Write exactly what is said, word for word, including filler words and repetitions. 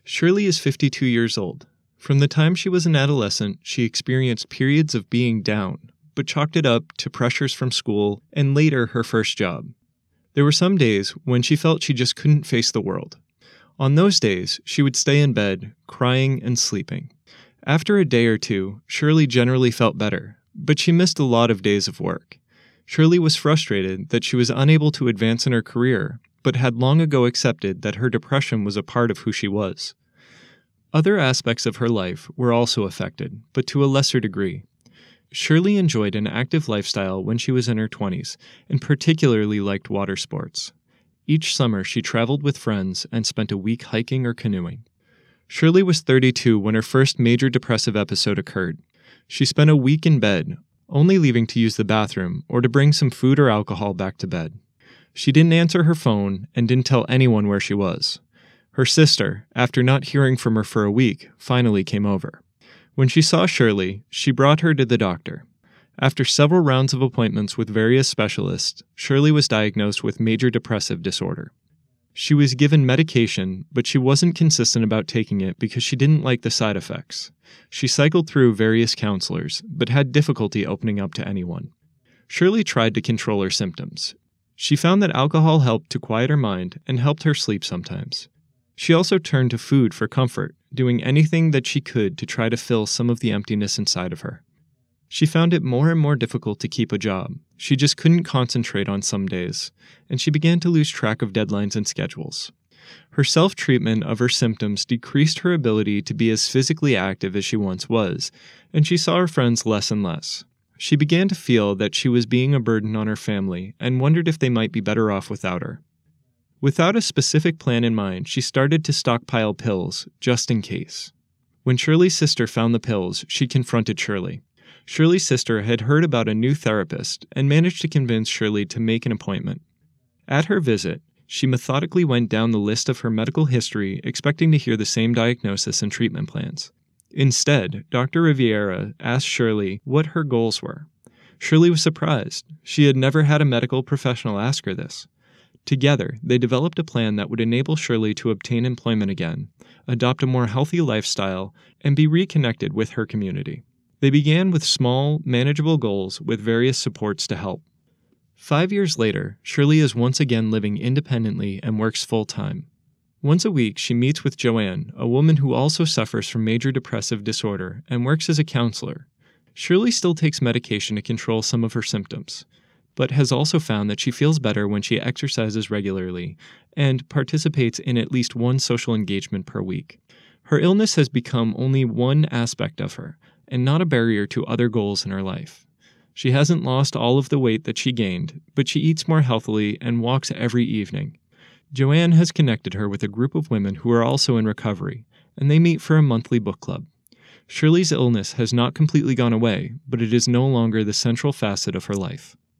Shirley is fifty-two years old. From the time she was an adolescent, she experienced periods of being down, but chalked it up to pressures from school and later her first job. There were some days when she felt she just couldn't face the world. On those days, she would stay in bed, crying and sleeping. After a day or two, Shirley generally felt better, but she missed a lot of days of work. Shirley was frustrated that she was unable to advance in her career, but had long ago accepted that her depression was a part of who she was. Other aspects of her life were also affected, but to a lesser degree. Shirley enjoyed an active lifestyle when she was in her twenties, and particularly liked water sports. Each summer she traveled with friends and spent a week hiking or canoeing. Shirley was thirty-two when her first major depressive episode occurred. She spent a week in bed, only leaving to use the bathroom or to bring some food or alcohol back to bed. She didn't answer her phone and didn't tell anyone where she was. Her sister, after not hearing from her for a week, finally came over. When she saw Shirley, she brought her to the doctor. After several rounds of appointments with various specialists, Shirley was diagnosed with major depressive disorder. She was given medication, but she wasn't consistent about taking it because she didn't like the side effects. She cycled through various counselors, but had difficulty opening up to anyone. Shirley tried to control her symptoms. She found that alcohol helped to quiet her mind and helped her sleep sometimes. She also turned to food for comfort, doing anything that she could to try to fill some of the emptiness inside of her. She found it more and more difficult to keep a job. She just couldn't concentrate on some days, and she began to lose track of deadlines and schedules. Her self-treatment of her symptoms decreased her ability to be as physically active as she once was, and she saw her friends less and less. She began to feel that she was being a burden on her family and wondered if they might be better off without her. Without a specific plan in mind, she started to stockpile pills, just in case. When Shirley's sister found the pills, she confronted Shirley. Shirley's sister had heard about a new therapist and managed to convince Shirley to make an appointment. At her visit, she methodically went down the list of her medical history, expecting to hear the same diagnosis and treatment plans. Instead, Doctor Riviera asked Shirley what her goals were. Shirley was surprised. She had never had a medical professional ask her this. Together, they developed a plan that would enable Shirley to obtain employment again, adopt a more healthy lifestyle, and be reconnected with her community. They began with small, manageable goals with various supports to help. Five years later, Shirley is once again living independently and works full-time. Once a week, she meets with Joanne, a woman who also suffers from major depressive disorder and works as a counselor. Shirley still takes medication to control some of her symptoms, but has also found that she feels better when she exercises regularly and participates in at least one social engagement per week. Her illness has become only one aspect of her, and not a barrier to other goals in her life. She hasn't lost all of the weight that she gained, but she eats more healthily and walks every evening. Joanne has connected her with a group of women who are also in recovery, and they meet for a monthly book club. Shirley's illness has not completely gone away, but it is no longer the central facet of her life.